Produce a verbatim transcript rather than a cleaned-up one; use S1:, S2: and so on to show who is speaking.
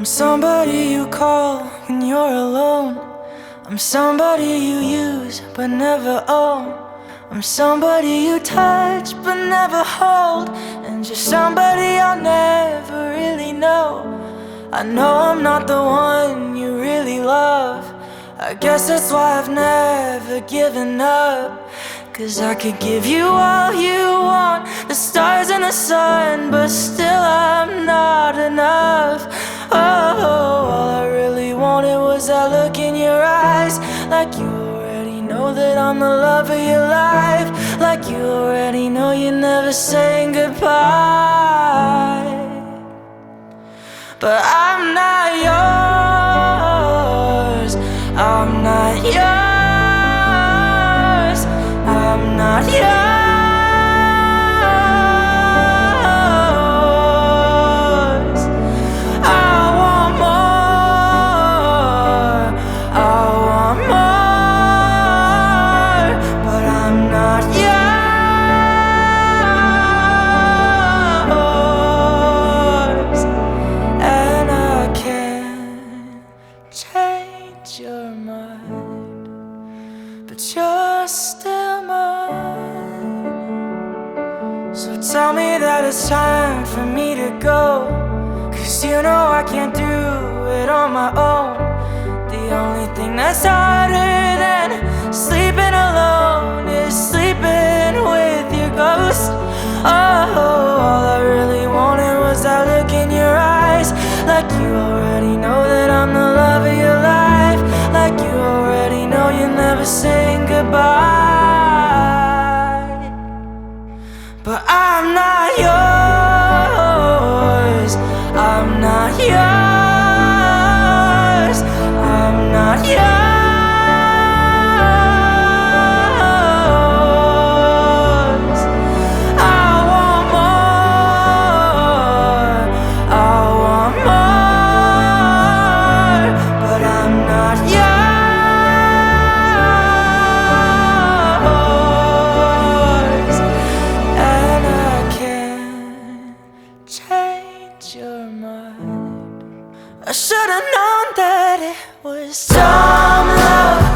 S1: I'm somebody you call when you're alone. I'm somebody you use but never own. I'm somebody you touch but never hold, and just somebody I'll never really know. I know I'm not the one you really love. I guess that's why I've never given up. Cause I could give you all you want, the stars and the sun, but still I'm not enough. Oh, all I really wanted was that look in your eyes, like you already know that I'm the love of your life, like you already know you're never saying goodbye. But I'm not yours, I'm not yours, I'm not yours. I want more, I want more, but I'm not yours. And I can't change your mind, but you're still mine. So tell me that it's time for me to go, cause you know I can't do it on my own. The only thing that's harder than sleeping alone is sleeping with your ghost. Oh, all I really wanted was that look in your eyes, like you already know that I'm the love of your life, like you already know you're never saying goodbye. But I'm not yours, I'm not yours, I'm not yours. I want more, I want more, but I'm not yours. And I can't change your mind. I should've known that it was dumb love.